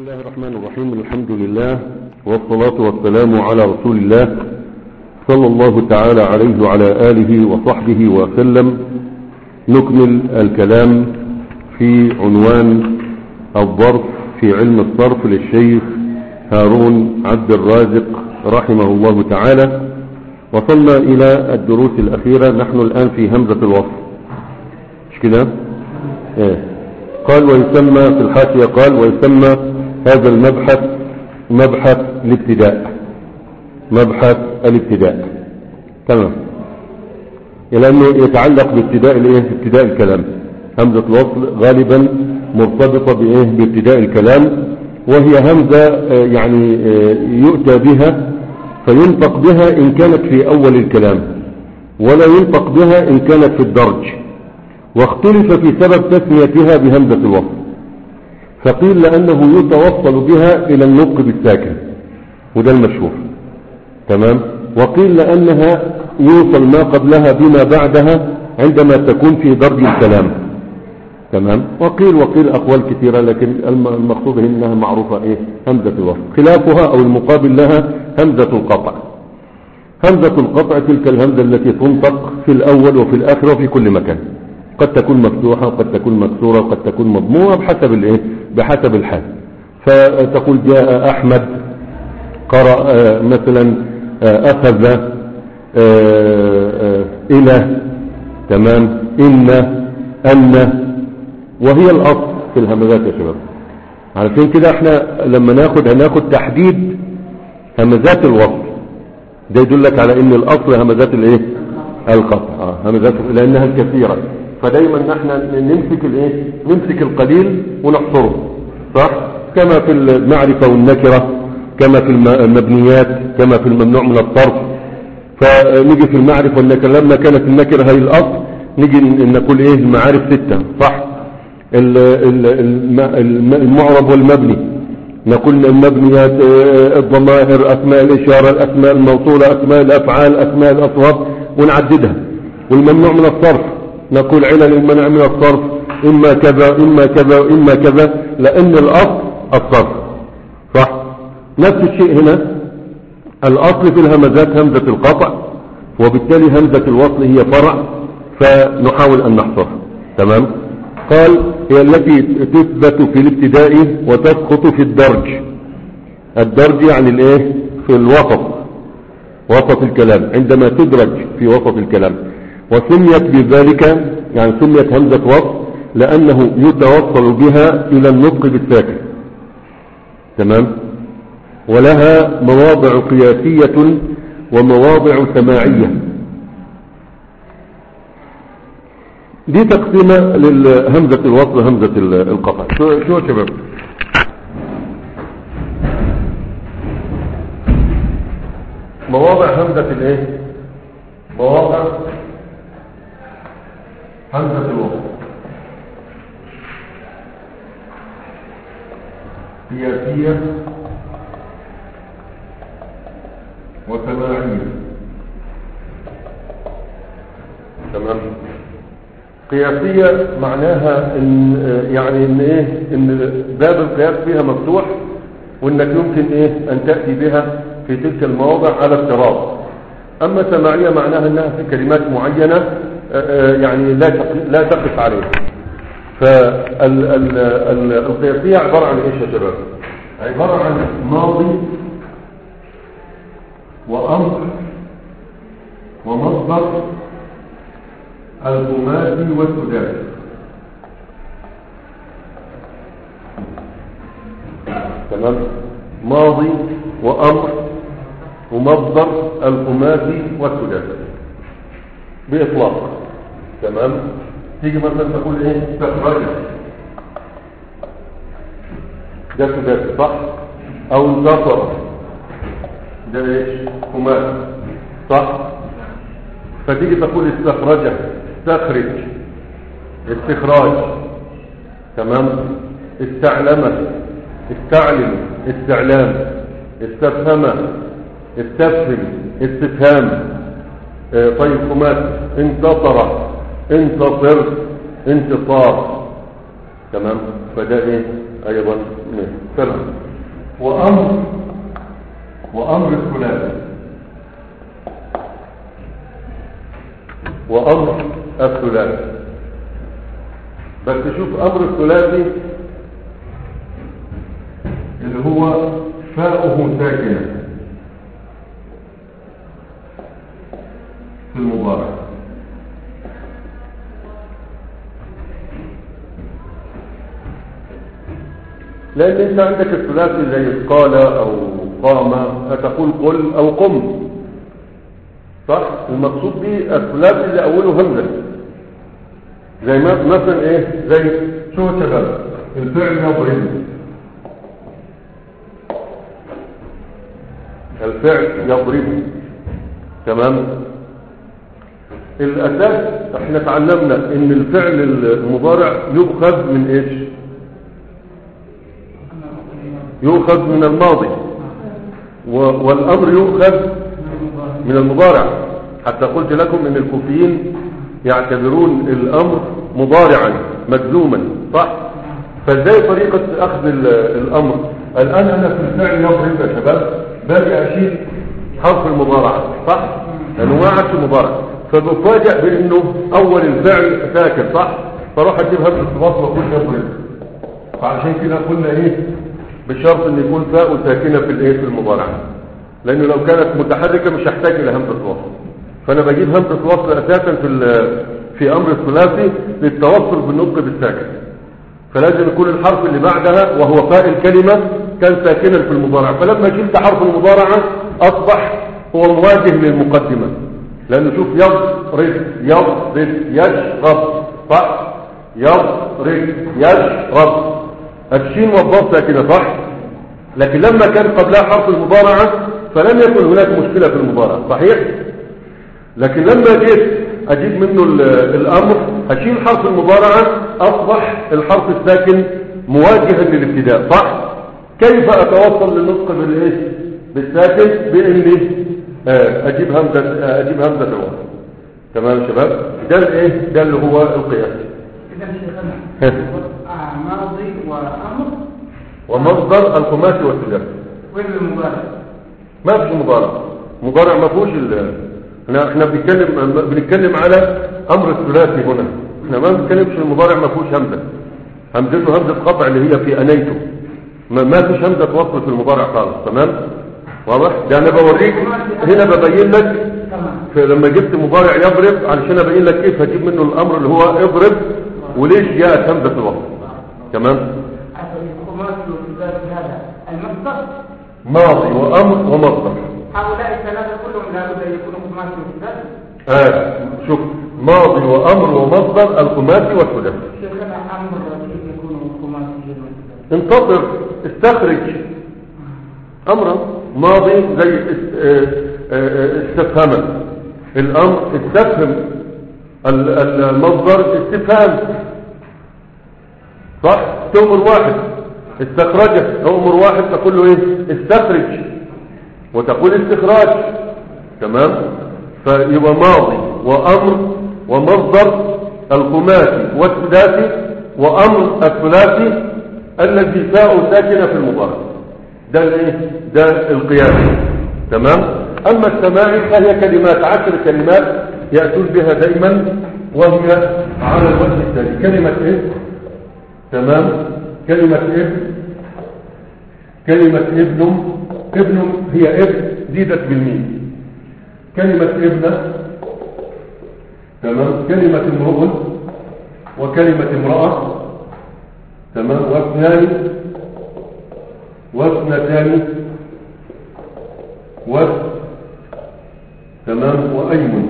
الله الرحمن الرحيم. الحمد لله والصلاة والسلام على رسول الله صلى الله تعالى عليه وعلى آله وصحبه وسلم. نكمل الكلام في عنوان الظرف في علم الصرف للشيخ هارون عبد الرازق رحمه الله تعالى. وصلنا إلى الدروس الأخيرة. نحن الآن في همزة الوصل، مش كده؟ قال ويسمى في الحاشية، قال ويسمى هذا المبحث مبحث الابتداء، مبحث الابتداء. تمام، لأنه يتعلق بابتداء ابتداء الكلام. همزة الوصل غالبا مرتبطة بابتداء الكلام، وهي همزة يعني يؤتى بها فينطق بها إن كانت في أول الكلام، ولا ينطق بها إن كانت في الدرج. واختلف في سبب تسميتها بهمزة الوصل، فقيل لأنه يتوصل بها إلى النطق بالساكن، وده المشهور. تمام. وقيل لأنها يوصل ما قبلها بما بعدها عندما تكون في درج الكلام. تمام. وقيل أقوال كثيرة، لكن المقصود إنها معروفة همزة الوصل. خلافها أو المقابل لها همزة القطع. همزة القطع تلك الهمزة التي تنطق في الأول وفي الآخر وفي كل مكان، قد تكون مفتوحة وقد تكون مكسورة وقد تكون مضمومة بحسب الحال. فتقول جاء أحمد، قرأ مثلا أخذ إلى، تمام، إن، أن، وهي الأصل في الهمزات يا شباب. عارفين كده احنا لما هناخد تحديد همزات الوصل، ده يدلك على ان الأصل همزات القطع، همزات لأنها كثيرة. فدايما نحن نمسك القليل ونحصره، صح؟ كما في المعرفة والنكرة، كما في المبنيات، كما في الممنوع من الصرف. فنيجي في المعرفة والنكرة لما كانت النكرة هي الأصل، نيجي نقول المعارف 6، صح؟ المعرب والمبني، نقول المبنيات الضمائر، أسماء الإشارة، الأسماء الموصولة، أسماء الأفعال، أسماء الأصوات، ونعددها. والممنوع من الصرف نقول علل المنع من الصرف، إما كذا إما كذا إما كذا، لأن الأصل الصرف، صح؟ نفس الشيء هنا، الأصل في الهمزات همزة القطع، وبالتالي همزة الوصل هي فرع، فنحاول أن نحصرها. تمام. قال هي التي تثبت في الابتداء وتسقط في الدرج. الدرج يعني في الوسط، وسط الكلام، عندما تدرج في وسط الكلام. وسميت بذلك، يعني سميت همزة وصل لأنه يتوصل بها إلى النطق بالساكن. تمام. ولها مواضع قياسية ومواضع سماعية. دي تقسيمة للهمزة الوصل همزة القطع. شو يا شباب؟ مواضع همزة مواضع همزة الوصل قياسية وسماعية. تمام. قياسية معناها ان باب القياس فيها مفتوح، وانك يمكن ان تأتي بها في تلك المواضع على افتراض. اما سماعية معناها انها في كلمات معينة يعني لا تقف عليها. فالقياسية عبارة عن ايش يا شباب؟ عبارة عن ماضي وامر ومصدر الخماسي والسداسي. تمام. ماضي وامر ومصدر الخماسي والسداسي باطلاق. تمام. تيجي مثلا تقول استخرج، ده سداسي، صح؟ او انتصر، ده خماسي، صح؟ فتيجي تقول استخرج، استخرج، استخراج. تمام. استعلم، استعلم، استعلام. استفهم، استفهم، استفهام. طيب خماس. انتصر، انتصر، انتصار. تمام. فده أيضا سلام. وأمر الثلاثي وأمر الثلاثي. بس شوف أمر الثلاثي اللي هو فاؤه ساكنة في المضارع. لأن أنت عندك الثلاثي زي قال أو قام، هتقول قل أو قم، صح؟ المقصود به الثلاثي اللي أوله همزة، زي مثلا إيه؟ زي شو شباب الفعل يضرب، الفعل يضرب. تمام. الأساس احنا تعلمنا ان الفعل المضارع يؤخذ من ايش؟ يؤخذ من الماضي، والامر يؤخذ من المضارع. حتى قلت لكم ان الكوفيين يعتبرون الامر مضارعا مجزوما، صح؟ فازاي طريقة اخذ الامر؟ الان انا في الفعل يضرب يا شباب باجي اشيل حرف المضارعة، صح؟ لانه ما عادش مضارع، فبفاجئ بانه اول الفعل ساكن، صح؟ فاروح اجيب همزة الوصل واقول يضرب. فعشان كده قلنا ايه؟ بشرط ان يكون فاء ساكنة في الايه؟ في المضارع، لانه لو كانت متحركة مش هحتاج الى همزة وصل. فانا بجيب همزة وصل اساسا في امر الثلاثي للتوصل بالنطق بالساكن، فلازم يكون الحرف اللي بعدها وهو فاء الكلمة كان ساكنا في المضارع. فلما شلت حرف المضارعة اصبح هو مواجه للمقدمة، لانه شوف يضرب يشرب، صح؟ يضرب يشرب، الشين والضاد ساكنة، صح؟ لكن لما كان قبلها حرف المضارعة فلم يكن هناك مشكلة في المضارعة، صحيح؟ لكن لما جيت اجيب منه الامر هشيل حرف المضارعة اصبح الحرف الساكن مواجها للابتداء، صح؟ كيف اتوصل للنطق بالايه؟ بالساكن؟ باني اجيب همزة الوصل. تمام يا شباب؟ ده الايه؟ ده اللي هو القياس. اذا شيخنا ماضي وامر ومصدر الخماسي والثلاثي. وين المضارع؟ ما فيش مضارع ما فيهوش احنا بنتكلم على امر الثلاثي هنا. احنا ما بنتكلمش المضارع ما فيهوش همزه، همزته همزه قطع اللي هي في انيته، ما فيش همزه وصل في المضارع خالص. تمام؟ واضح؟ ده انا بوريك هنا، ببين لك لما جبت مضارع يضرب علشان ابين لك كيف هجيب منه الامر اللي هو اضرب وليش جاءت همزه الوصل. تمام؟ المصدر ماضي وامر ومصدر. هؤلاء الثلاثه كلهم لابد ان يكونوا خماسي وثلاثي. شوف، ماضي وامر ومصدر الخماسي والثلاثي. شيخنا امر كيف يكونوا خماسي؟ انتظر، استخرج امرا. ماضي زي استفهاما، الامر استفهم، المصدر استفهام، صح؟ تؤمر واحد استخرجه، تؤمر واحد تقول له ايه؟ استخرج، وتقول استخراج. تمام؟ فيبقى ماضي وامر ومصدر الخماسي والثلاثي، وامر الثلاثي الذي فاء ساكنه في المضارع. ده الايه؟ ده القياس. تمام؟ اما السماعي فهي كلمات، 10 كلمات ياتون بها دائما، وهي على الوجه التالي: كلمه ايه؟ تمام؟ كلمه ابن، كلمه ابن هي ابن زيدت بالميم، كلمه ابنه، تمام؟ كلمه امرؤ وكلمه امراه، تمام؟ واثنان واثنتان تمام؟ وأيمن.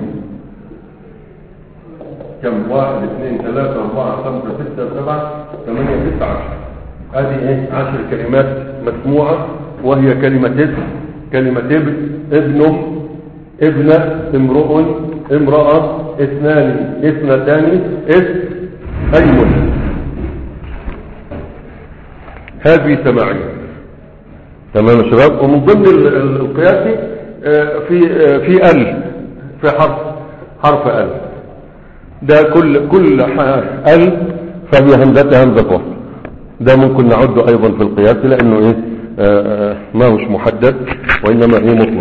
كم؟ 1 2 3 4 5 6 7 8 9 10. هذه ايه؟ 10 كلمات مسموعة، وهي كلمة اسم، كلمة ابن، ابنة، امرؤ، امرأة، اثنان، اثنتان، أيمن. هذه سماعية. تمام يا شباب؟ ومن ضمن القياسي في ال، في حرف ال، ده كل ال فهي همزة وصل. ده ممكن نعده ايضا في القياس لانه ايه ما هوش محدد وانما ايه مطلق.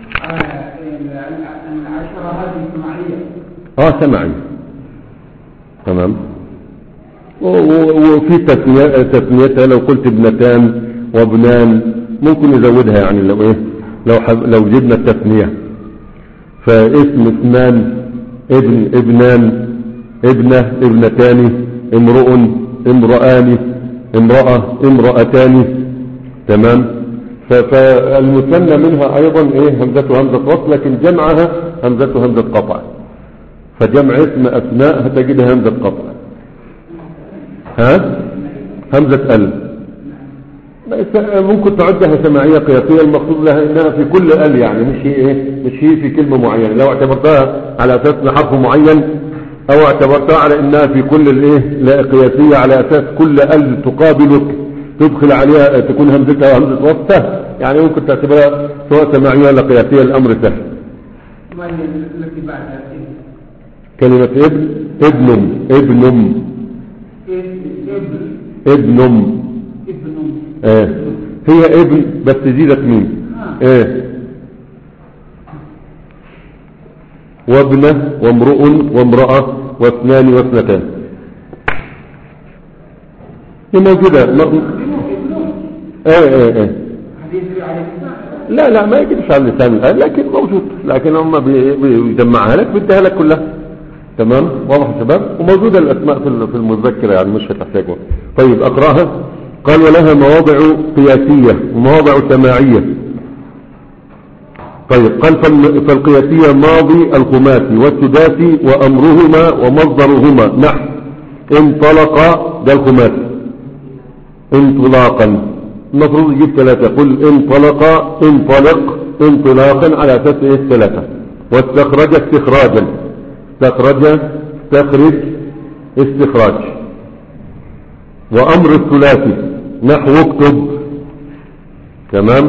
العشرة هذه سماعية. سماعية تمام. وفي تثنيتها لو قلت ابنتان وابنان ممكن نزودها، يعني لو ايه لو جبنا التثنية فاسم اثنان ابن ابنان ابنة ابنتان امرؤ امرآن امرأة امرأتان تمام. فالمثنى منها ايضا ايه همزة همزة وصل، لكن جمعها همزة همزة قطع. فجمع اسم اسماء هتجدها همزة قطع. همزة ممكن تعدها سماعية قياسية، المقصود لها انها في كل يعني مش هي في كلمة معينة. لو اعتبرتها على اساس حرف معين او اعتبرتها على انها في كل لا قياسية على اساس كل تقابلك تدخل عليها تكون همزتها همزة وسط، يعني ممكن تعتبرها سواء سماعية ولا قياسية، الامر سهل. ما هي التي بعدها؟ كلمة ابن هي ابن بس زيدت مين وابنة وامرؤ وامرأة واثنان واثنتان هي موجودة. لا ما يجبش على اللسان الآن، لكن موجود، لكن هم بيجمعها لك بيديها لك كلها تمام. واضح يا شباب؟ وموجودة الأسماء في المذكرة، يعني مش هتحتاجها. طيب أقرأها. قال ولها مواضع قياسية ومواضع سماعية. طيب قال فالقياسية ماضي الخماسي والسداسي وأمرهما ومصدرهما نحو انطلق، ده الخماسي انطلاقا، المفروض يجيب ثلاثة. قل انطلق انطلق انطلاقا على أساس ايه 3. واستخرج استخراجا، استخرج استخرج استخراج. وأمر الثلاثي نحو اكتب تمام.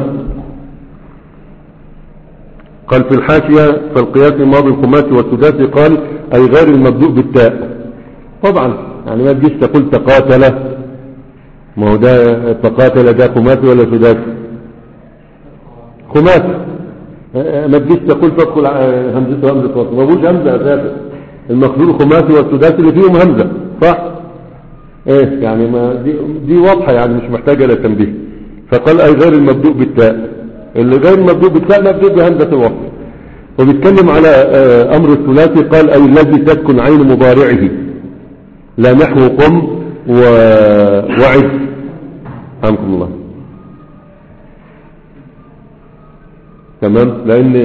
قال في الحاشية فالقياس ماضي الخماسي والسداسي قال أي غير المبدوء بالتاء. طبعا يعني ما تجيش تقول تقاتل، ما هو ده تقاتل ده خماسي ولا سداسي؟ خماسي. ما تجيش تقول تدخل همزة همزة وصل، ما بوش همزة أساسا. المقصود الخماسي والسداسي اللي فيهم همزة صح؟ ايه يعني ما دي واضحة، يعني مش محتاجة لتنبيه. فقال اي غير المبدوء بالتاء، اللي غير المبدوء بالتاء مبدوء بهمزة الوصل. وبيتكلم على امر الثلاثي قال اي الذي تسكن عين مضارعه، لا نحو قم وعد. رحمكم الله تمام. لان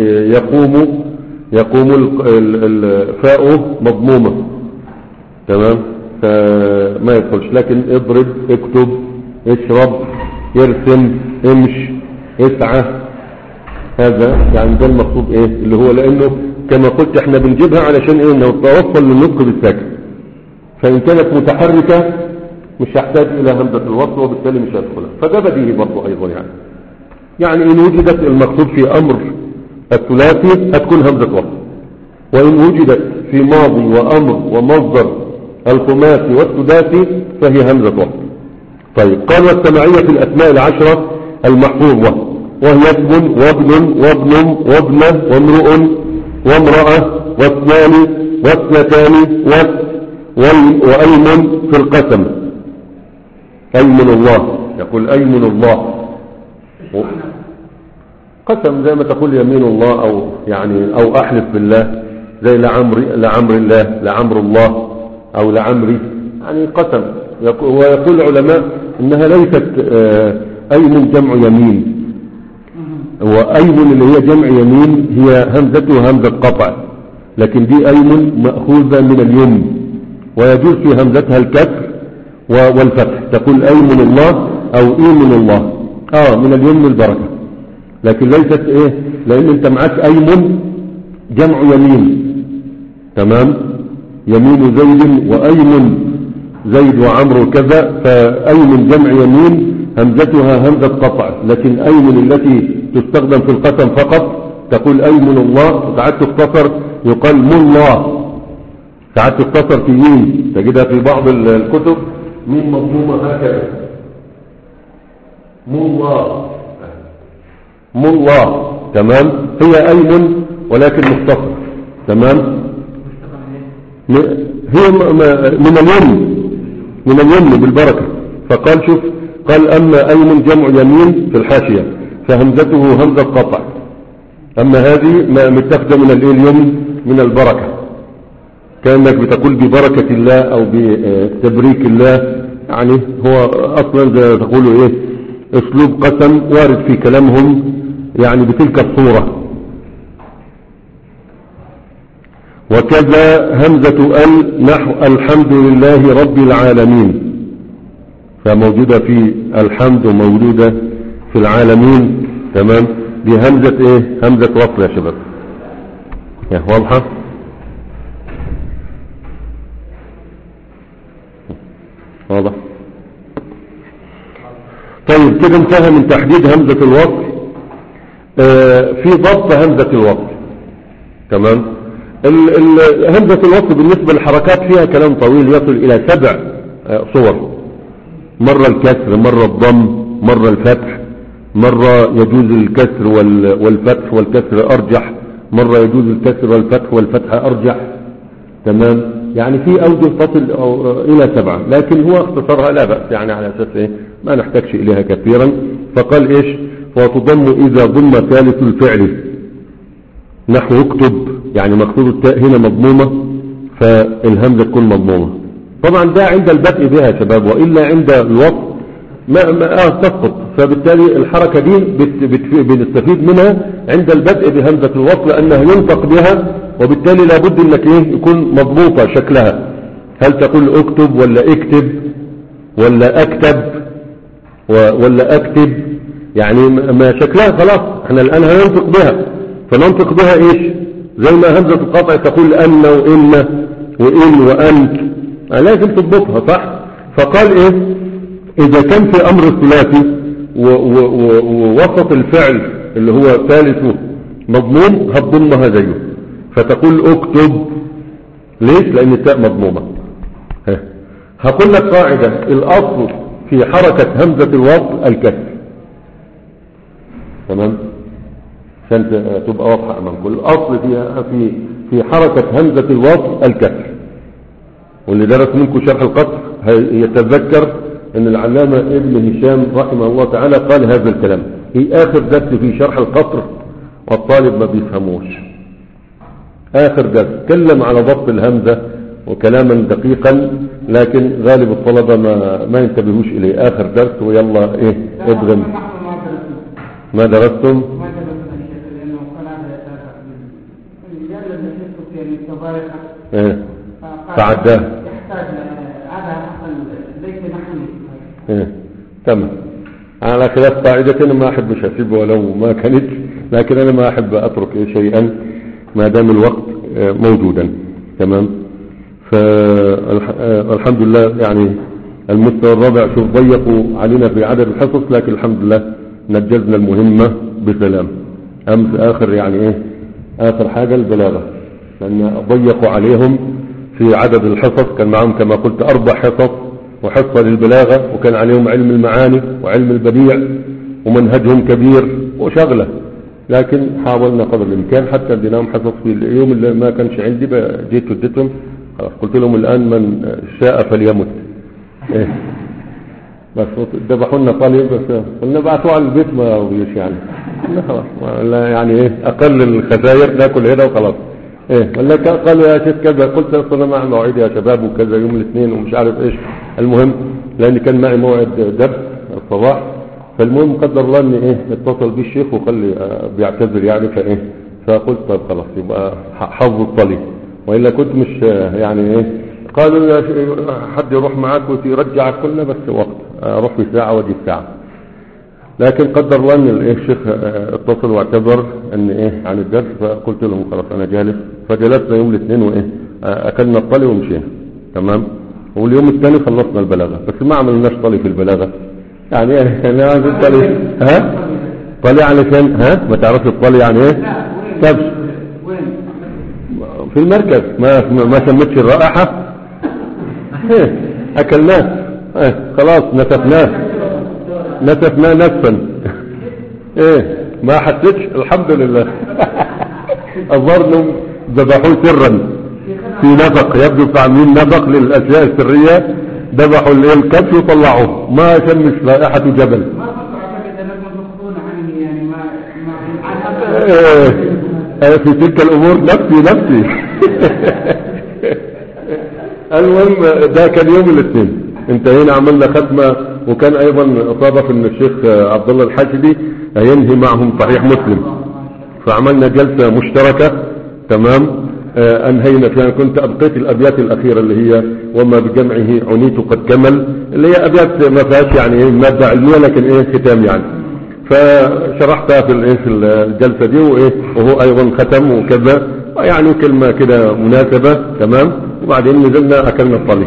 يقوم الفاء مضمومة تمام، فما يدخلش. لكن اضرب اكتب اشرب يرسم امش اسعى، هذا يعني ده المقصود ايه اللي هو، لانه كما قلت احنا بنجيبها علشان ايه نتوصل للنطق بالساكن. فان كانت متحركة مش هحتاج الى همزة الوصل وبالتالي مش هدخلها، فده بديهي برضه ايضا. يعني ان وجدت المقصود في امر الثلاثي هتكون همزة وصل، وان وجدت في ماضي وامر ومصدر الخماسي والسداسي فهي همزة وصل. طيب قال والسماعية في الأسماء العشرة المحفوظة، وهي اسم وابن وابن وابنة وامرؤ وامرأة واثنان واثنتان وأيمن في القسم. أيمن الله، يقول أيمن الله قسم زي ما تقول يمين الله، أو أحلف بالله، زي لعمر الله لعمر الله او لعمري، يعني قسم. ويقول العلماء انها ليست ايمن جمع يمين، وايمن اللي هي جمع يمين هي همزته همزة قطع، لكن دي ايمن مأخوذة من اليمن، ويجوز في همزتها الكسر والفتح، تقول ايمن الله او ايمن الله من اليمن البركة. لكن ليست لان انت معاك ايمن جمع يمين تمام، يمين زيد وأيمن زيد وعمر وكذا، فأيمن جمع يمين همزتها همزة قطع. لكن أيمن التي تستخدم في القسم فقط تقول أيمن الله، ساعات تختصر يقال من الله، ساعات تختصر في مين، تجدها في بعض الكتب ميم مضمومة هكذا مولاه مولاه تمام. هي أيمن ولكن مختصر تمام. هي من اليمن بالبركة. فقال شوف قال أما أيمن جمع يمين في الحاشية فهمزته همزة قطع. أما هذه ما متخذة من اليمن من البركة كأنك بتقول ببركة الله أو بتبريك الله. يعني هو أصلا زي تقولوا إيه أسلوب قسم وارد في كلامهم يعني بتلك الصورة. وكذا همزة نحو الحمد لله رب العالمين فموجودة في الحمد وموجودة في العالمين تمام. دي همزة ايه همزة وصل يا شباب يا واضحة. واضح. طيب كده انتهى من تحديد همزة الوصل. في ضبط همزة الوصل تمام. همزة الوصل بالنسبة للحركات فيها كلام طويل يصل إلى 7 صور. مرة الكسر مرة الضم مرة الفتح مرة يجوز الكسر والفتح والكسر أرجح مرة يجوز الكسر والفتح والفتح أرجح تمام. يعني في أوجه تصل إلى 7 لكن هو اختصرها لا بأس يعني على أساس إيه ما نحتاجش إليها كثيرا. فقال إيش وتضم إذا ضم ثالث الفعل نحو اكتب يعني مقصود التاء هنا مضمومة فالهمزة تكون مضمومة. طبعا ده عند البدء بها يا شباب وإلا عند الوقت ما تسقط. فبالتالي الحركة دي بنستفيد منها عند البدء بهمزة الوصل لأنها ينطق بها وبالتالي لابد انك ايه يكون مضبوطة شكلها. هل تقول اكتب ولا اكتب ولا اكتب ولا اكتب يعني ما شكلها خلاص احنا الان هننطق بها. فننطق بها ايش زي ما همزة القطع تقول ان وان وان وانت لازم تضبطها صح. فقال ايه اذا كان في امر الثلاثي ووسط الفعل اللي هو ثالثه مضموم هتضمها زيه فتقول اكتب. ليش لان التاء مضمومة. هقول لك قاعدة الاصل في حركة همزة الوصل الكسر تمام عشان تبقى واضحة امامكم. الاصل في حركة همزة الوصل الكسر. واللي درس منكم شرح القطر يتذكر ان العلامة ابن هشام رحمه الله تعالى قال هذا الكلام في اخر درس في شرح القطر والطالب ما بيفهموش. اخر درس تكلم على ضبط الهمزة وكلاما دقيقا لكن غالب الطلبة ما ينتبهوش اليه. اخر درس ويلا ايه ادغم. ما درستم ايه فعداه ايه تمام. على خلاف قاعدة انا ما احب مش هسيبه ولو ما كانت لكن انا ما احب اترك شيئا ما دام الوقت موجودا تمام. فالحمد لله يعني المستوى الرابع شوف ضيقوا علينا في عدد الحصص لكن الحمد لله نجزنا المهمة بسلام. امس اخر يعني ايه اخر حاجة البلاغة لان ضيقوا عليهم في عدد الحصص. كان معهم كما قلت 4 حصص وحصة للبلاغة وكان عليهم علم المعاني وعلم البديع ومنهجهم كبير وشغلة لكن حاولنا قدر الامكان حتى اديناهم حصص في اليوم اللي ما كانش عندي جيت وديتهم خلاص قلت لهم الان من شاء فليمت إيه. بس ذبحوا لنا طالب بس قلنا بعثوا على البيت ما ويش يعني خلاص يعني ايه اقل الخسائر ناكل هنا وخلاص ايه. ولا قالوا يا شيخ كذا قلت اصلا مع موعد يا شباب وكذا يوم الاثنين ومش عارف ايش. المهم لان كان معي موعد درس الصباح فالمهم قدر الله اني ايه اتصل بي الشيخ وقال لي بيعتذر يعني فايه فقلت طيب خلاص يبقى حظ الطلي والا كنت مش يعني ايه. قالوا يا حد يروح معاك ويرجعك كلنا بس وقت اروح في ساعة واجي في ساعة لكن قدر الله ان الشيخ اتصل واعتذر ان ايه عن الدرس فقلت لهم خلاص انا جالس. فجلسنا يوم الاثنين وايه اكلنا الطلي ومشينا تمام. واليوم الثاني خلصنا البلاغة بس ما عملناش طلي في البلاغة يعني انا عايز الطلي طلي علشان ما تعرفش الطلي يعني ايه كبش في المركز ما سمتش الرائحة اكلناه خلاص نتفناه نتفا. ايه ما حسيتش الحمد لله. الظاهر انهم ذبحوه سرا في نفق، يبدو عاملين نفق للاشياء السرية، ذبحوا الكبش وطلعوه ما شمش رائحة جبل. في تلك الامور نفسي. المهم ده كان يوم الاثنين انتهينا، عملنا ختمة، وكان ايضا صادف ان الشيخ عبد الله الحاشدي هينهي معهم صحيح مسلم، فعملنا جلسة مشتركة. تمام. انهينا فيها، كنت ابقيت الابيات الاخيرة اللي هي وما بجمعه عنيت قد كمل، اللي هي ابيات ما فيهاش يعني مادة علمية لكن ختام يعني، فشرحتها في الجلسة دي وهو ايضا ختم وكذا يعني كلمة كده مناسبة. تمام. وبعدين نزلنا اكلنا الطلي.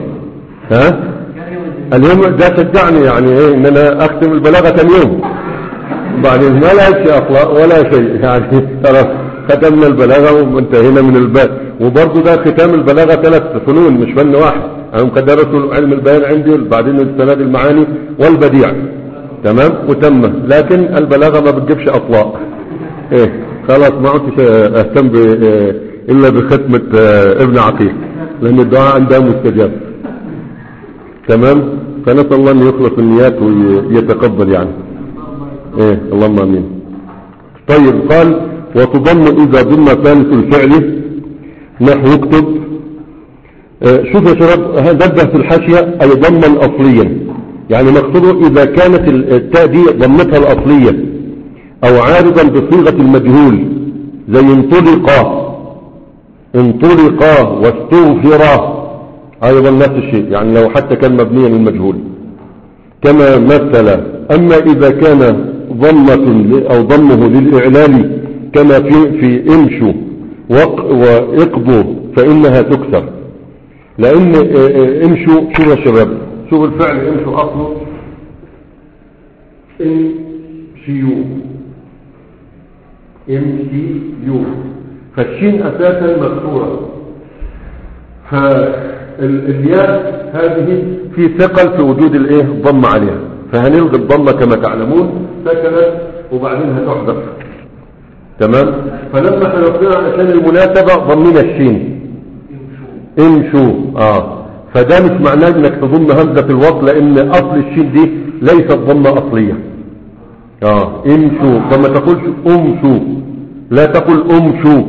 اليوم ده شجعني يعني ان انا اختم البلاغة ثاني يوم، بعدين ما لا شيء اطلاق ولا شيء يعني ختمنا البلاغة وانتهينا من الباب. وبرضه ده ختام البلاغة 3 فنون مش فن واحد، انا قد درسوا علم البيان عندي، وبعدين السند المعاني والبديع. تمام. وتم، لكن البلاغة ما بتجيبش اطلاق. خلاص ما عدتش اهتم الا بختمة ابن عقيل، لان الدعاء عندها مستجاب. تمام. فنسأل الله ان يخلص النيات ويتقبل يعني. اللهم امين. طيب قال وتضم اذا ضم ثالث الفعل نحو اكتب. شوف يا شباب، هذا في الحاشية اي ضما اصليا، يعني مقصوده اذا كانت التاء دي ضمتها الاصلية او عارضا بصيغة المجهول، زي انطلقا واستغفرا، ايضا نفس الشيء يعني لو حتى كان مبنيا للمجهول كما مثل. اما اذا كان ضمة او ضمه للاعلال كما في امشوا واقضوا فانها تكسر، لان امشوا، شوف يا شباب، شوف الفعل امشوا اصله امشيو، فالشين اساسا مكسوره، فالياء هذه في ثقل في وجود الضم عليها، فهنلغي الضمه كما تعلمون سكنت وبعدين هتحذف. تمام. فلما حذفناها عشان المناسبه ضمنا الشين امشوا. فده مش معناه انك تضم همزه الوصل، لان اصل الشين دي ليست ضمه اصليه. امشوا، فما تقولش امشوا، لا تقول امشوا.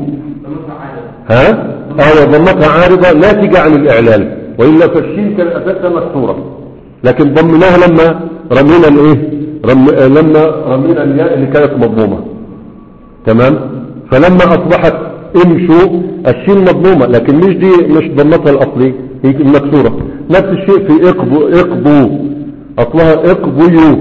ضمتها عارضة ناتجة عن الاعلال، وإلا فالشين كان اساسها مكسورة، لكن ضمناها لما رمينا لما رمينا الياء اللي كانت مضمومة. تمام. فلما اصبحت امشوا الشين مضمومة، لكن مش ضمتها الاصلي، هي مكسورة. نفس الشيء في اقضوا، اصلها اقضيوا.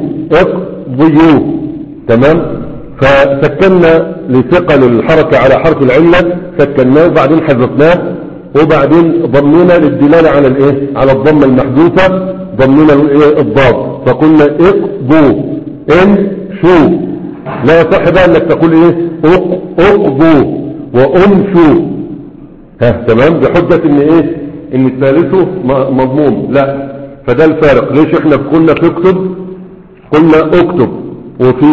تمام. فسكننا لثقل الحركة على حرف العلة، سكناه وبعدين حذفناه، وبعدين ضمنا للدلالة على على الضمة المحذوفة، ضمنا الضاد، فقلنا اقضوا امشوا. لا يصح بقى انك تقول اقضوا وامشوا. تمام. بحجة ان الثالثه مضموم، لا، فده الفارق. ليش احنا قلنا في قلنا اكتب، وفي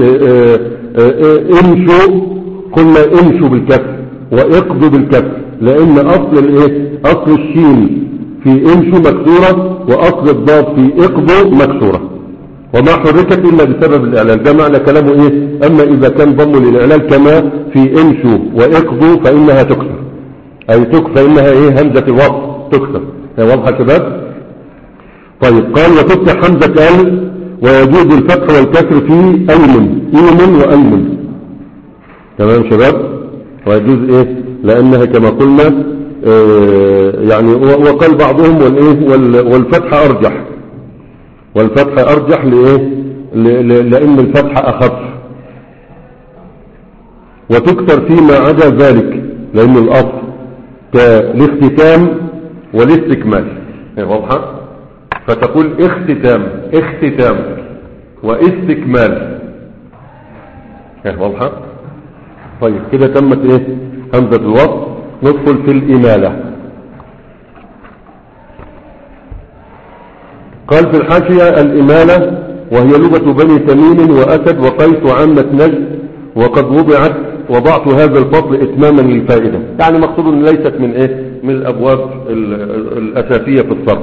امشوا قلنا امشوا بالكسر واقضوا بالكسر، لان اصل الشين في امشوا مكسورة، واصل الضاد في اقضوا مكسورة، وما حركت الا بسبب الاعلال. ده معنى كلامه اما اذا كان ضم للاعلال كما في امشوا واقضوا فانها تكسر، اي فانها همزة الوصل تكسر. هي واضحة شباب؟ طيب قال وتفتح همزة ويجوز الفتح والكسر في ايمن وايمن. تمام شباب. ويجوز لانها كما قلنا يعني، وقال بعضهم والفتح ارجح لان الفتح اخف، وتكسر فيما عدا ذلك لان الاصل كالاختتام والاستكمال. واضحه. فتقول اختتام واستكمال. واضحة. طيب كده تمت همزة الوصل. ندخل في الإمالة. قال في الحاشية: الإمالة وهي لغة بني تميم وأسد وقيس وعامة نجد، وقد وضعت هذا الفصل إتماما للفائدة. يعني مقصود ليست من من الأبواب الأساسية في الصرف.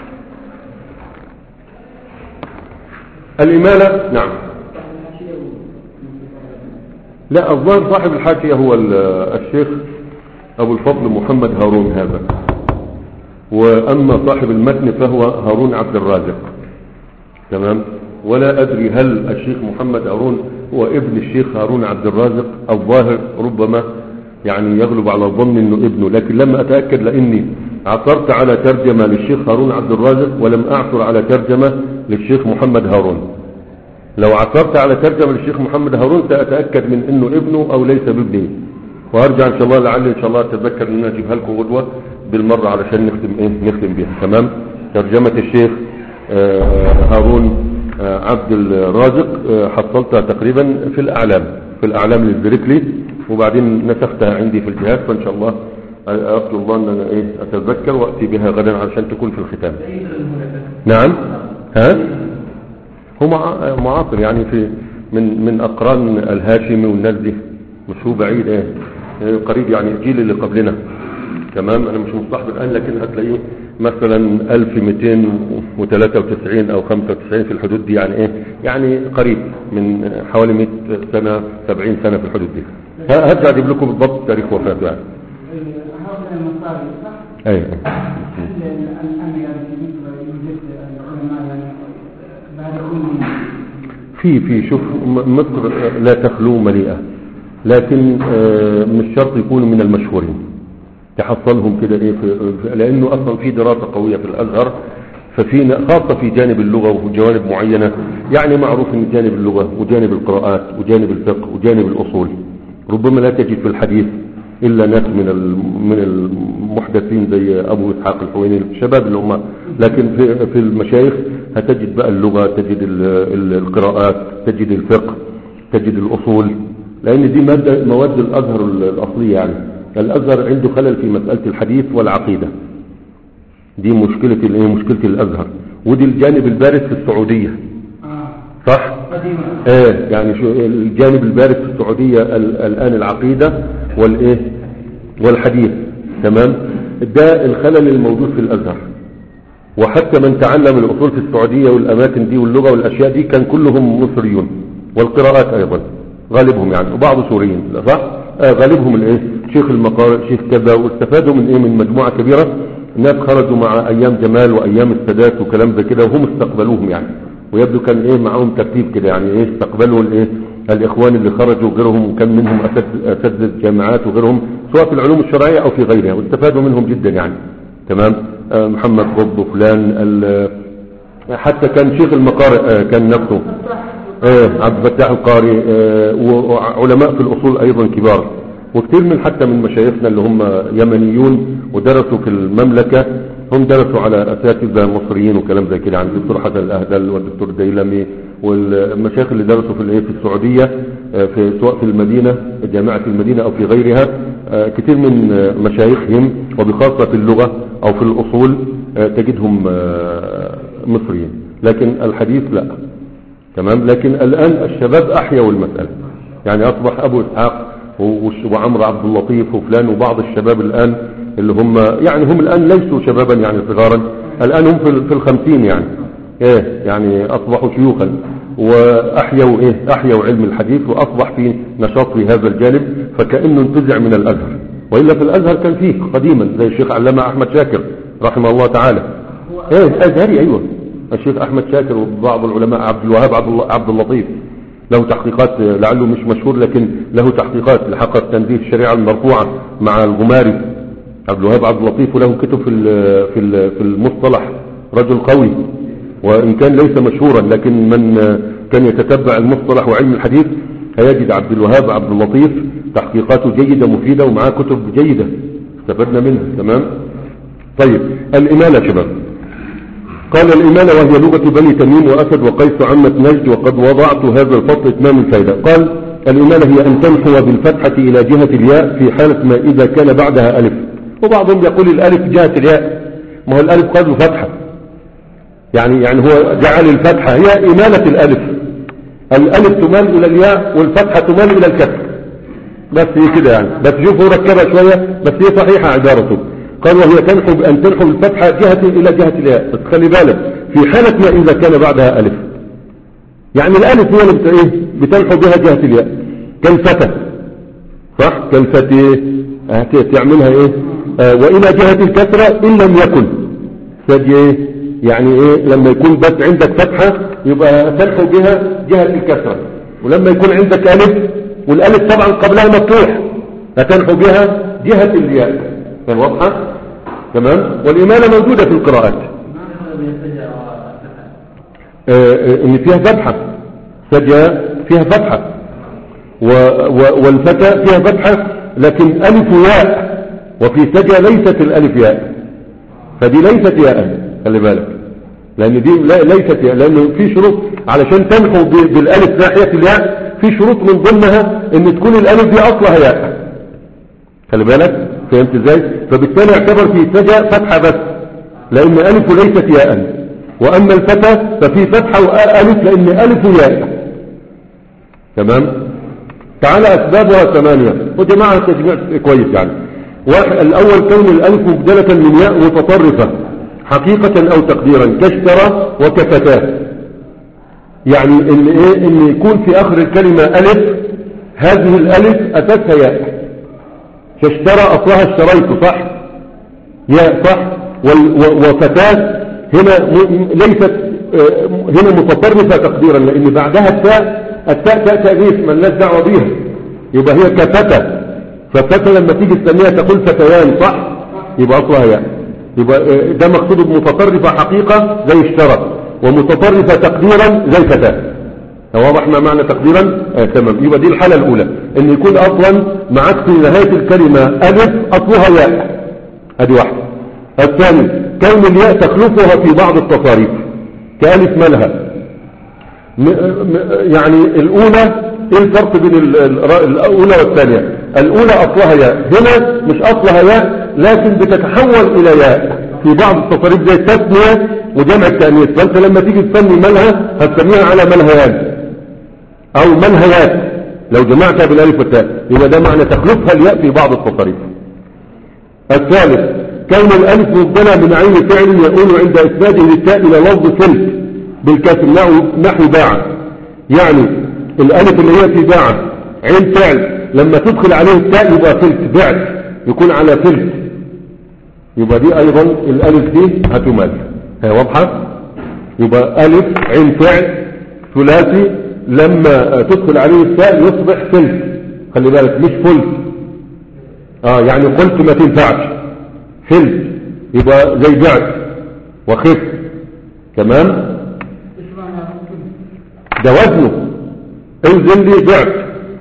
الإمالة نعم. لا، الظاهر صاحب الحاشية هو الشيخ أبو الفضل محمد هارون هذا، وأما صاحب المتن فهو هارون عبد الرازق. تمام. ولا أدري هل الشيخ محمد هارون هو ابن الشيخ هارون عبد الرازق. الظاهر ربما يعني يغلب على الظن انه ابنه، لكن لما اتأكد لاني عثرت على ترجمة للشيخ هارون عبد الرازق ولم اعثر على ترجمة للشيخ محمد هارون. لو عثرت على ترجمة للشيخ محمد هارون سأتأكد من انه ابنه او ليس بابنه، وارجع ان شاء الله لعل ان شاء الله اتذكر ان انا اجيبها لكم غدوة بالمرة علشان نختم بها. تمام. ترجمة الشيخ هارون عبد الرازق حصلتها تقريبا في الأعلام للزركلي، وبعدين نسختها عندي في الجهاز، فإن شاء الله أرجو الله أن أنا أتذكر وأتي بها غدا علشان تكون في الختام. نعم. هو معاصر يعني في من أقران الهاشمي والناس دي، مش هو بعيد قريب يعني الجيل اللي قبلنا. تمام. أنا مش مصطحب الآن، لكن هتلاقيه مثلا 1293 أو 95 في الحدود دي، يعني يعني قريب من حوالي 100 سنة 70 سنة في الحدود دي. هرجع أجيب لكم بالضبط تاريخ وفاته يعني. أي في شوف مصر لا تخلو مليئة، لكن مش شرط يكونوا من المشهورين تحصلهم كده لانه اصلا في دراسة قوية في الازهر، ففي خاصة في جانب اللغة وفي جوانب معينة. يعني معروف ان جانب اللغة وجانب القراءات وجانب الفقه وجانب الاصول ربما لا تجد في الحديث الا ناس من المحدثين زي ابو اسحاق الحويني، الشباب اللي هم، لكن في المشايخ هتجد بقى اللغة، تجد القراءات، تجد الفقه، تجد الاصول، لان دي مواد الازهر الاصلية. يعني الازهر عنده خلل في مسألة الحديث والعقيدة، دي مشكلة الازهر، ودي الجانب البارز في السعودية. صح؟ يعني شو الجانب البارز في السعودية الان؟ العقيدة والحديث. تمام. ده الخلل الموجود في الازهر، وحتى من تعلم الاصول في السعودية والاماكن دي واللغة والاشياء دي كان كلهم مصريون، والقراءات ايضا غالبهم يعني، وبعض سوريين. صح؟ غالبهم شيخ المقارئ، شيخ كذا، واستفادوا من مجموعة كبيرة ناس خرجوا مع ايام جمال وايام السادات وكلام زي كده، وهم استقبلوهم يعني، ويبدو كان معهم ترتيب كده يعني استقبلوا الاخوان اللي خرجوا وغيرهم، وكان منهم اساتذه جامعات وغيرهم سواء في العلوم الشرعيه او في غيرها، واستفادوا منهم جدا يعني. تمام. محمد قطب وفلان، حتى كان شيخ المقارئ كان نفسه عبد الفتاح القاري، وعلماء في الاصول ايضا كبار، وكثير حتى من مشايخنا اللي هم يمنيون ودرسوا في المملكة، هم درسوا على اساتذه مصريين وكلام زي كده، عند الدكتور حسن الاهدل والدكتور ديلمي، والمشايخ اللي درسوا في السعودية، سواء في المدينة جامعة المدينة او في غيرها، كثير من مشايخهم وبخاصة في اللغة او في الاصول تجدهم مصريين، لكن الحديث لا. تمام. لكن الان الشباب احيوا المسألة، يعني اصبح ابو اسحاق وعمرو عبد اللطيف وفلان وبعض الشباب الآن اللي هم يعني هم الآن ليسوا شبابا يعني صغارا، الآن هم في 50 يعني يعني أصبحوا شيوخا، وأحيوا أحيوا علم الحديث، وأصبح في نشاط في هذا الجانب، فكأنه انتزع من الأزهر، وإلا في الأزهر كان فيه قديما زي الشيخ علامة أحمد شاكر رحمه الله تعالى. أزهري أيوة، الشيخ أحمد شاكر وبعض العلماء، عبد الوهاب عبد اللطيف له تحقيقات، لعله مش مشهور لكن له تحقيقات لحقق تنزيل الشريعة المرفوعة مع الغماري. عبد الوهاب عبد اللطيف وله كتب في المصطلح، رجل قوي، وإن كان ليس مشهورا لكن من كان يتتبع المصطلح وعلم الحديث هيجد عبد الوهاب عبد اللطيف تحقيقاته جيدة مفيدة، ومعاه كتب جيدة استفدنا منها. تمام. طيب الإمالة شباب، قال الإمالة وهي لغة بني تميم وأسد وقيس وعامة نجد، وقد وضعت هذا الفصل إتمام الفائدة. قال الإمالة هي أن تنحو بالفتحة إلى جهة الياء في حالة ما إذا كان بعدها ألف، وبعضهم يقول الألف جهة الياء، ما هو الألف قد فتحة، يعني هو جعل الفتحة هي إمالة الألف. الألف تمال إلى الياء والفتحة تمال إلى الكسر، بس هي كده يعني. بس شوفوا ركبها شوية، بس هي صحيحة عبارته. قال وهي تنحب أن تنحب الفتحة جهة إلى جهة الياء، بس خلي بالك في حالة ما إذا كان بعدها ألف، يعني الألف هي اللي بتنحب بها جهة الياء، كالفتى صح، كالفتى تعملها إيه وإلى جهة الكسرة إن لم يكن سجي، يعني إيه لما يكون بس عندك فتحة يبقى تنحب بها جهة الكسرة، ولما يكون عندك ألف والألف طبعا قبلها مفتوح فتنحب بها جهة الياء. واضحة؟ تمام. والإمالة موجودة في القراءات ان فيها فتحة، سجى فيها فتحة والفتى فيها فتحة، لكن ألف ياء، وفي سجى ليست الألف ياء، فدي ليست ياء، خلي بالك، لأن دي ليست ياء، لأنه في شروط علشان تنحو بالألف ناحية الياء، في شروط من ضمنها ان تكون الألف دي أصلها ياء، خلي بالك، فهمت ازاي؟ فبالتالي اعتبر في سجى فتحة بس لأن ألف ليست ياء، وأما الفتى ففي فتحة وألف لأن ألف ياء. تمام. تعالى أسبابها 8 وجماعة تجميع كويس يعني. الأول كون الألف مبدلة من ياء متطرفة حقيقة أو تقديرا كاشترى وكفتاه، يعني إن يكون في آخر الكلمة ألف، هذه الألف أساسها ياء. كاشترى أصلها اشتريت صح، ياء صح، وفتاه هنا ليست هنا متطرفة تقديرا لأن بعدها التاء تأنيث من لا دعوة بها، يبقى هي كفتى، ففتى لما تيجي تسميها تقول فتيان صح، يبقى أصلها ياء، يبقى ده مقصود بمتطرفة حقيقة زي اشترى، ومتطرفة تقديرا زي فتاة. واضح ما معنى تقديرا؟ تمام. يبقى دي الحالة الأولى، ان يكون أصلا معك في نهاية الكلمة ألف أصلها ياء، هذه واحدة. الثاني كون الياء تخلفها في بعض التصاريف كألف ملها، يعني الأولى ايه الفرق بين الأولى والثانية؟ الأولى أصلها ياء، هنا مش أصلها ياء لكن بتتحول إلى ياء في بعض التصاريف زي التثنية وجمع التأنيث، فأنت لما تيجي تسمي ملها هتسميها على ملهيان أو ملهيات لو جمعتها بالألف والتاء، يبقى ده معنى تخلفها الياء في بعض التصاريف. الثالث كون الألف مبدلة من عين فعل يقول عند إسناده للتاء إلى لفظ فلت بالكسر نحو باع، يعني الألف اللي هي في باع عين فعل لما تدخل عليه التاء يبقى فلت، بعت يكون على فلت، يبقى دي أيضا الألف دي هتمال. هي واضحة؟ يبقى ألف عين فعل ثلاثي لما تدخل عليه التاء يصبح فلت، خلي بالك مش فلت، يعني قلت ما تنفعش، فلت يبقى زي بعت وخف. تمام. ده وزنه انزل لي بعت،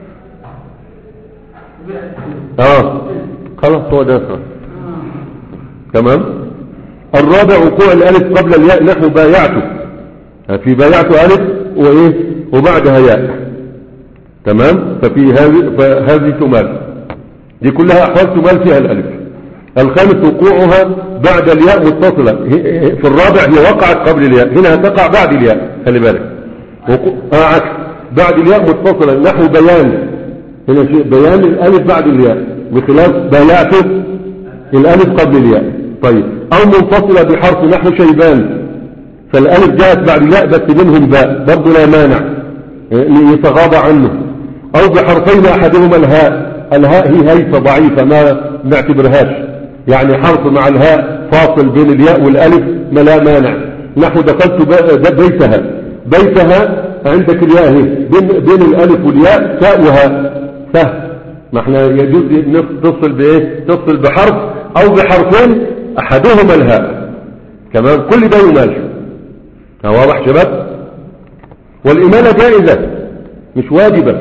خلاص هو ده صح. تمام. الرابع وقوع الالف قبل الياء نحو بايعته، في بايعته الف وايه وبعدها ياء. تمام. فهذه تمال، دي كلها احوال تمال فيها الالف. الخامس وقوعها بعد الياء متصلة، في الرابع هي وقعت قبل الياء، هنا هتقع بعد الياء، خلي بالك عكس بعد الياء متصلة نحو بيان، هنا شيء بيان الالف بعد الياء بخلاف بايعته الالف قبل الياء. طيب او منفصلة بحرف نحو شيبان، فالالف جاءت بعد الياء بس بينهم باء برضه لا مانع يتغاضى عنه، او بحرفين احدهما الهاء هي هيفة ضعيفة ما نعتبرهاش، يعني حرف مع الهاء فاصل بين الياء والالف ما لا مانع، نحو دخلت بيتها عندك الياء هي بين الالف والياء تاء وهاء فه، ما احنا يجوز تصل بايه؟ تصل بحرف او بحرفين احدهما الهاء، تمام. كل ده يمال. واضح شباب؟ والإمالة جائزة مش واجبة،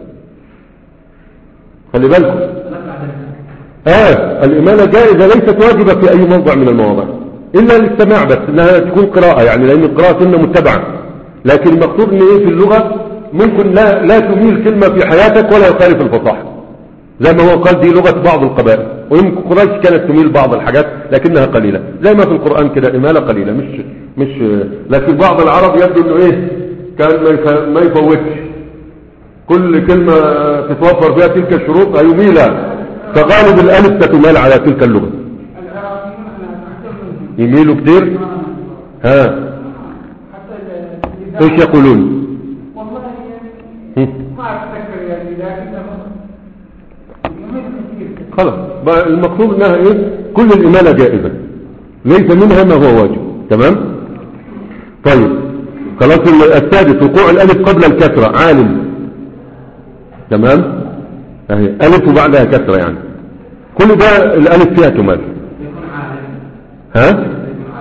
خلي بالكم. الإمالة جائزة ليست واجبة في أي موضع من المواضع إلا للسماع بس، إنها تكون قراءة، يعني لأن القراءة سنة متبعة، لكن المقصود إن إيه في اللغة ممكن لا تميل كلمة في حياتك ولا يخالف الفصاحة، زي ما هو قال دي لغة بعض القبائل، ويمكن قريش كانت تميل بعض الحاجات لكنها قليلة، زي ما في القرآن كده إمالة قليلة مش لكن بعض العرب يبدو انه ايه كان ما يفوتش كل كلمة تتوفر فيها تلك الشروط هيميلها، فغالب الالف تتمال على تلك اللغة. يميلوا كتير. ها ايش يقولون؟ والله ما اتذكر يعني لكن خلاص المقصود انها ايه كل الامالة جائزة ليس منها ما هو واجب. تمام. طيب خلاص. السادس وقوع الالف قبل الكسرة. عالم. تمام. اهي الف وبعدها كسرة يعني كل ده الالف فيها تمال. ها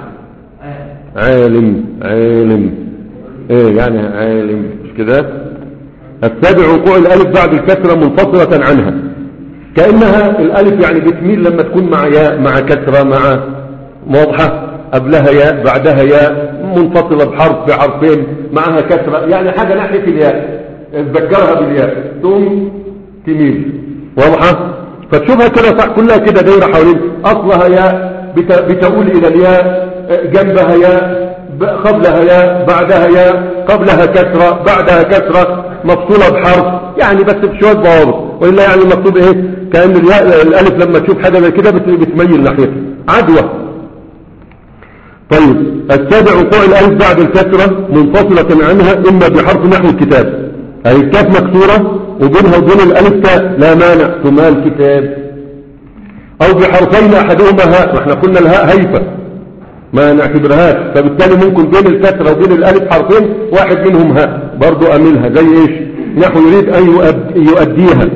عالم. عالم ايه يعني عالم مش كده. السابع وقوع الالف بعد الكسرة منفصلة عنها، كأنها الالف يعني بتميل لما تكون مع ياء مع كسرة مع واضحة قبلها ياء بعدها ياء منفصلة بحرف بحرفين معها كسرة يعني حاجة ناحية الياء تذكرها بالياء ثم تميل. واضحة. فتشوفها كده صح كلها كده دايرة حوالين اصلها ياء بتقول الى الياء جنبها ياء قبلها ياء بعدها ياء قبلها كسرة بعدها كسرة مفصولة بحرف يعني بس بشوية ضوابط. وإلا يعني المقصود ايه كأن الالف لما تشوف حاجة زي كده بتميل ناحيته عدوى. طيب السابع وقوع الالف بعد الكسرة منفصلة عنها اما بحرف نحو الكتاب اي الكاف مكسورة وبينها وبين الالف تاء لا مانع تمال كتاب، او بحرفين احدهما هاء واحنا قلنا الهاء هيفة ما نعتبرهاش فبالتالي ممكن بين الكسرة وبين الالف حرفين واحد منهم هاء برضو املها زي ايش نحو يريد ان يؤديها.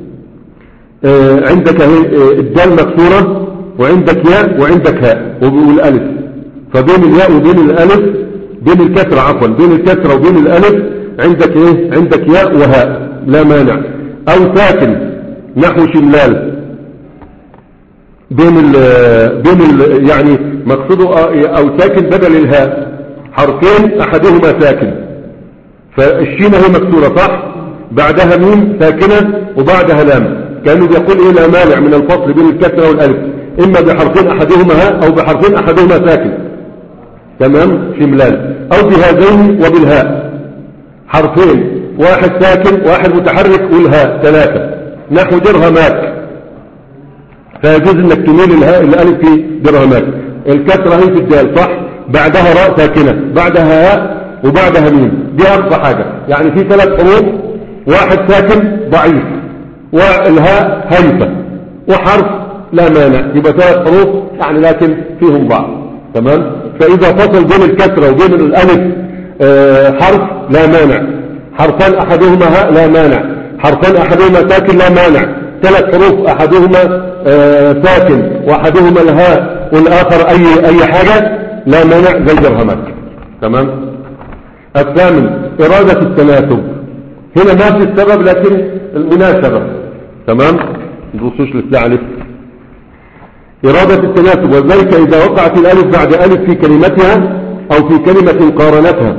عندك الدال مكسورة وعندك ياء وعندك هاء والالف فبين الياء وبين الالف بين الكسرة عفوا بين الكسرة وبين الالف عندك ايه عندك ياء وهاء لا مانع. او ساكن نحو شملال بين يعني مقصوده او ساكن بدل الهاء حرفين احدهما ساكن فالشين هي مكسورة صح بعدها ميم ساكنة وبعدها لام كانوا بيقول ايه لا مانع من الفصل بين الكسرة والالف اما بحرفين احدهما هاء او بحرفين احدهما ساكن. تمام. شملال او بهذين وبالهاء حرفين واحد ساكن واحد متحرك والهاء ثلاثة نحو درهمات فيجوز انك تميل الهاء الالف في درهمات. الكسرة هي في الدال صح بعدها راء ساكنة بعدها هاء وبعدها ميم دي اقصى حاجة يعني في ثلاث حروف واحد ساكن ضعيف والهاء هيفة وحرف لا مانع يبقى ثلاث حروف يعني لكن فيهم ضعف. تمام. فاذا فصل بين الكسرة وبين الالف حرف لا مانع حرفان احدهما هاء لا مانع حرفان احدهما ساكن لا مانع ثلاث حروف احدهما ساكن واحدهما الهاء والاخر اي حاجة لا مانع زي درهمات. تمام. الثامن ارادة التناسب هنا ما في السبب لكن المناسبة. تمام. نبصوش للثالث ارادة التناسب وذلك اذا وقعت الالف بعد الف في كلمتها او في كلمة قارنتها.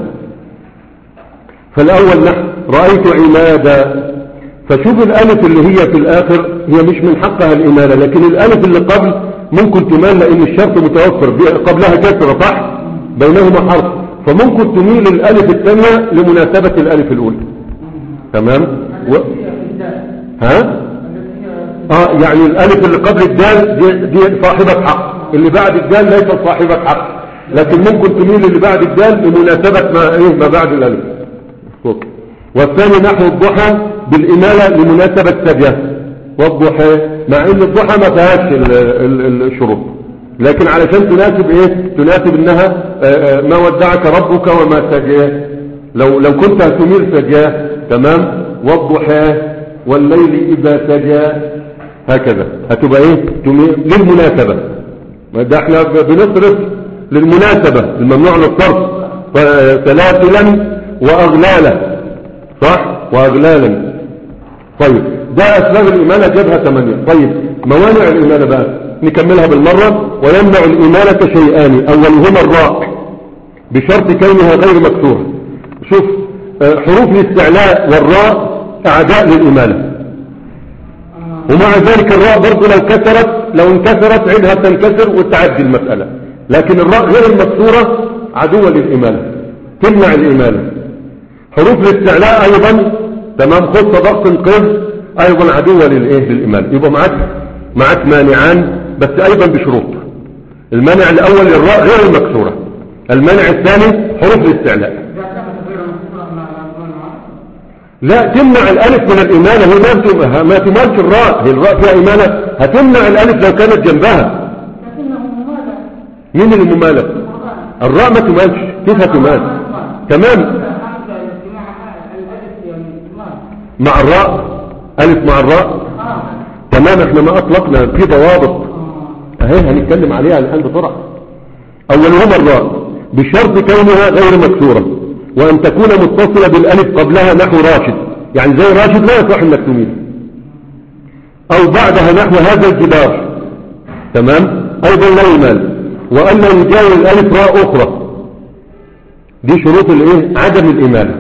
فالاول نحو رأيت عمادا فشوف الالف اللي هي في الاخر هي مش من حقها الامالة لكن الالف اللي قبل ممكن تمال لان الشرط متوفر قبلها كسرة صح بينهما حرف فممكن تميل الالف الثانية لمناسبة الالف الاولى. تمام. ها يعني الالف اللي قبل الدال دي صاحبة حق اللي بعد الدال ليس صاحبة حق لكن ممكن تميل اللي بعد الدال لمناسبة ما بعد الالف. والثاني نحو الضحى بالإمالة لمناسبة سجاه والضحى مع ان الضحى ما فيهاش الشروط لكن علشان تناسب ايه تناسب انها ما ودعك ربك وما سجاه لو كنت هتميل سجاه. تمام. والضحى والليل اذا سجاه هكذا هتبقى ايه تميل للمناسبة ده احنا بنصرف للمناسبة الممنوع للصرف سلاسلا واغلالا صح واغلالا. طيب ده اسباب الامالة جابها 8. طيب موانع الامالة بقى نكملها بالمرة. ويمنع الامالة شيئان اولهما الراء بشرط كونها غير مكسورة. شوف حروف الاستعلاء والراء اعداء للامالة ومع ذلك الراء برضو لو انكسرت عيدها تنكسر وتعدي المسألة لكن الراء غير المكسورة عدوة للإمالة، تمنع الإمالة. حروف الاستعلاء أيضا تمام، خص ضغط قذ أيضا عدوة للإمالة. يبقى معك مانعان بس أيضا بشروط. المانع الأول الراء غير المكسورة، المانع الثاني حروف الاستعلاء. لا تمنع الألف من الإمالة، هي ما تمالش الراء، هي الراء فيها إمالة، هتمنع الألف لو كانت جنبها. مين اللي ممالة؟ الراء ما تمالش، كيف تمال؟ تمام مع الراء، ألف مع الراء تمام. احنا ما أطلقنا في ضوابط اهي هنتكلم عليها الآن بسرعة. أولهما الراء بشرط كونها غير مكسورة، وأن تكون متصلة بالألف قبلها نحو راشد، يعني زي راشد لا يصح انك تميل، أو بعدها نحو هذا الجدار تمام أيضا لا يمال. وأن لا يجاوز الألف راء أخرى، دي شروط عدم الإمالة.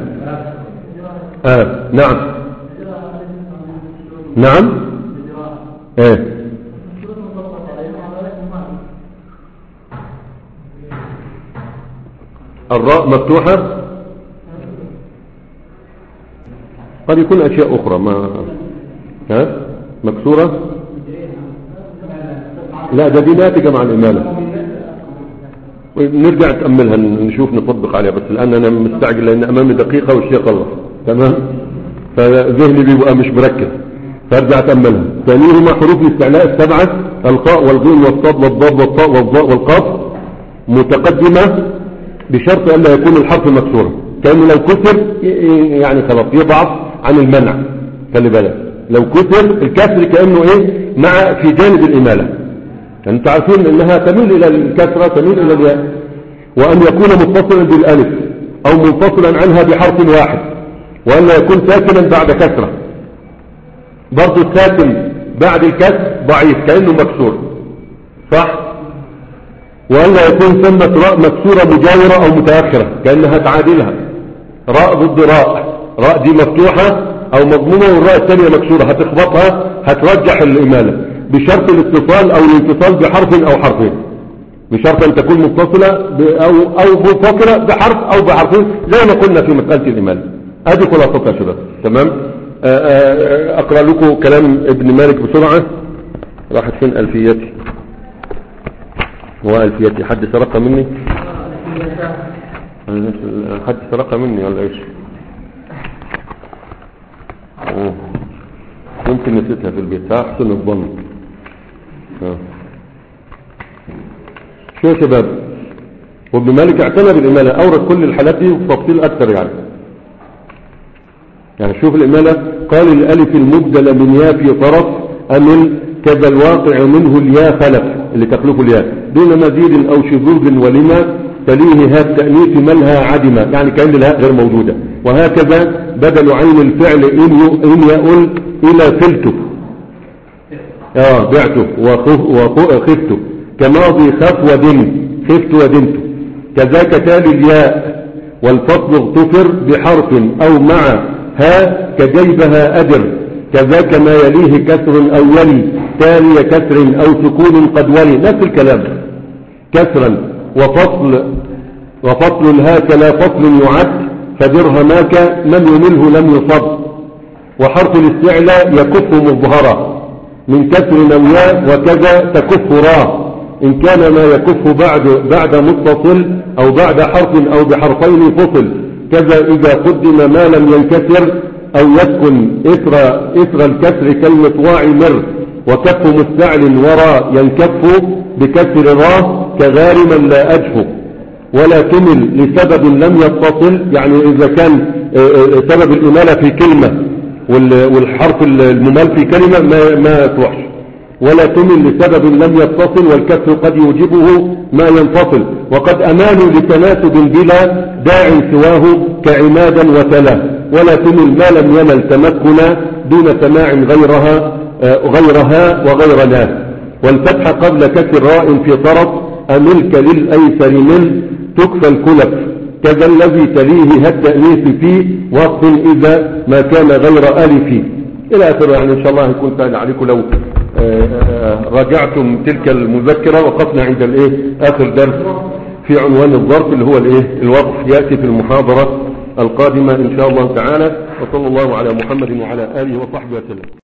نعم نعم الراء مفتوحة، قد يكون أشياء أخرى ما مكسورة، لا ده دي ناتجة مع الإمالة. نرجع نكملها نشوف نطبق عليها، بس الآن أنا مستعجل لأن أمامي دقيقة والشيء خلص تمام، فذهني بيبقى مش مركز، فارجع أكملها. ثانيهما حروف الاستعلاء السبعة، القاء والغين والصاد والضاد والطاء والظاء والقاف، متقدمة بشرط أن لا يكون الحرف مكسورا، كأنه لو كسر يعني خلاص يضعف عن المنع. خلي بالك لو كسر الكسر كأنه مع في جانب الإمالة، انتوا عارفين انها تميل الى الكسرة، تميل الى الياء. وان يكون متصلا بالالف او منفصلا عنها بحرف واحد، وان لا يكون ساكنا بعد كسرة، برضو الساكن بعد الكسر ضعيف كأنه مكسور صح. وان لا يكون ثمة راء مكسورة مجاورة او متأخرة كأنها تعادلها، راء ضد راء دي مفتوحة او مضمومة والراء الثانية مكسورة، هتخبطها هترجح الإمالة بشرط الاتصال او الانفصال بحرف او حرفين، بشرط ان تكون متصلة او منفصلة بحرف او بحرفين زي ما قلنا في مسألة الإمالة. ادي خلاصتها يا شباب تمام. اقرأ لكم كلام ابن مالك بسرعة. راحت فين ألفيتي؟ هو ألفيتي حد سرقها مني؟ حد سرقها مني ولا ايش؟ ممكن نسيتها في البيت، احسن الظن. شو يا شباب، وابن مالك اعتنى بالإمالة، أورد كل الحالات دي وتفصيل أكثر يعني شوف الإمالة قال الألف المبدلة من ياء في طرف أمل كذا الواقع منه الياء خلف اللي تخلف الياء دون مزيد أو شذوذ، ولما تليه هاء تأنيث ملها عدمة، يعني كأن الهاء غير موجودة. وهكذا بدل عين الفعل إن يقول إلى فلته بعته وخفته، كماضي خف ودن خفت ودنت. كذاك تالي الياء والفصل اغتفر بحرف أو مع ها كجيبها أدر. كذاك ما يليه كسر أو يلي تالي كسر أو سكون قد ولي، نفس الكلام كسرا. وفصل الهاك لا فصل يعد، فدرهماك من يمله لم يصب. وحرف الاستعلاء يكف مظهرا من كسر نوياء، وكذا تكف را إن كان ما يكف بعد متصل أو بعد حرف أو بحرفين فصل. كذا إذا قدم ما لم ينكسر أو يسكن إثر الكسر كالمطواع مر. وكف مستعل وراء ينكف بكسر را كغارما لا أجف. ولا تمل لسبب لم يتصل، يعني إذا كان سبب الإمالة في كلمة والحرف الممال في كلمة ما تروحش. ولا تمل لسبب لم يتصل، والكسر قد يوجبه ما ينفصل. وقد أمالوا لتناسب بلا داع سواه كعمادا وتلا. ولا تمل ما لم يمل تمكنا دون سماع غيرها وغيرنا. والفتح قبل كسر راء في طرف أملك للأيسر مل تكفى الكلف. كذا الذي تليه التأنيث فيه وصف إذا ما كان غير ألف إلى آخره. يعني إن شاء الله يكون سهل عليكم لو راجعتم تلك المذكرة. وقفنا عند آخر درس في عنوان الظرف اللي هو الايه الوقف، يأتي في المحاضرة القادمة ان شاء الله تعالى. وصلى الله على محمد وعلى آله وصحبه وسلم.